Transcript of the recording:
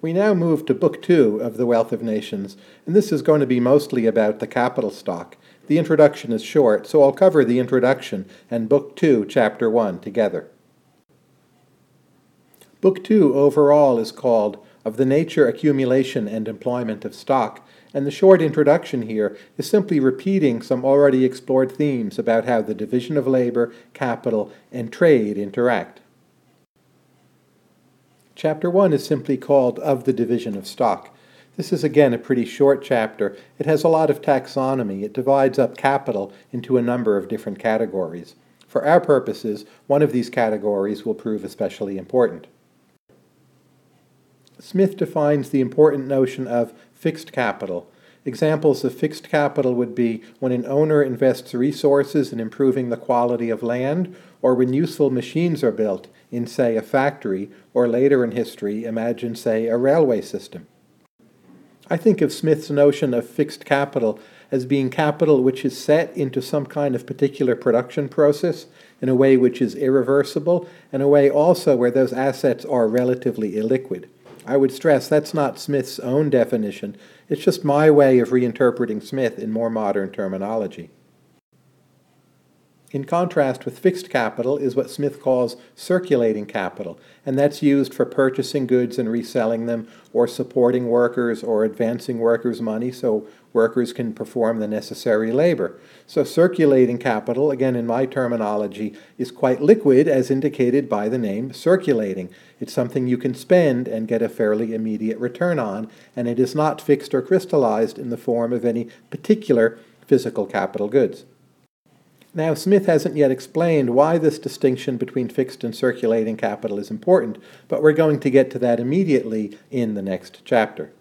We now move to Book 2 of The Wealth of Nations, and this is going to be mostly about the capital stock. The introduction is short, so I'll cover the introduction and Book 2, Chapter 1 together. Book 2 overall is called Of the Nature, Accumulation, and Employment of Stock, and the short introduction here is simply repeating some already explored themes about how the division of labor, capital, and trade interact. Chapter 1 is simply called Of the Division of Stock. This is again a pretty short chapter. It has a lot of taxonomy. It divides up capital into a number of different categories. For our purposes, one of these categories will prove especially important. Smith defines the important notion of fixed capital. Examples of fixed capital would be when an owner invests resources in improving the quality of land, or when useful machines are built in, say, a factory, or later in history, imagine, say, a railway system. I think of Smith's notion of fixed capital as being capital which is set into some kind of particular production process in a way which is irreversible, and a way also where those assets are relatively illiquid. I would stress that's not Smith's own definition. It's just my way of reinterpreting Smith in more modern terminology. In contrast with fixed capital is what Smith calls circulating capital, and that's used for purchasing goods and reselling them, or supporting workers, or advancing workers' money so workers can perform the necessary labor. So circulating capital, again in my terminology, is quite liquid as indicated by the name circulating. It's something you can spend and get a fairly immediate return on, and it is not fixed or crystallized in the form of any particular physical capital goods. Now, Smith hasn't yet explained why this distinction between fixed and circulating capital is important, but we're going to get to that immediately in the next chapter.